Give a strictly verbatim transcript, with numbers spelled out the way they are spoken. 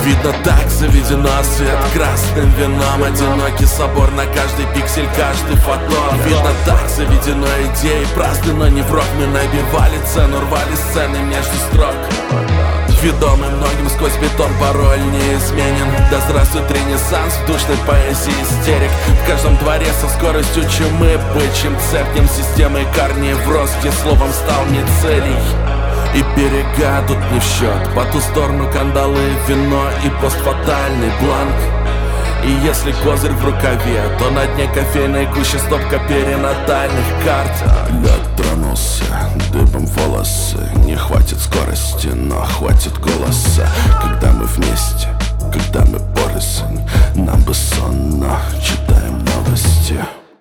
Видно, так заведено, свет красным вином. Одинокий собор, на каждый пиксель, каждый фотон. Видно, так заведено, идеи праздны, но не в рок. Мы набивали цену, рвали сцены между строк. Ведомый многим сквозь бетон, пароль неизменен. Да здравствует ренессанс в душной поэзии истерик. В каждом дворе со скоростью чумы бычьим цепнем системой корней врос, где словом стал не целей. И берега тут не в счет, по ту сторону кандалы, вино и постфатальный бланк. И если козырь в рукаве, то на дне кофейной гуще стопка перинатальных карт. Лед тронулся, дыбом волосы. Не хватит скорости, но хватит голоса. Когда мы вместе, когда мы порознь, нам бы сон, но читаем новости.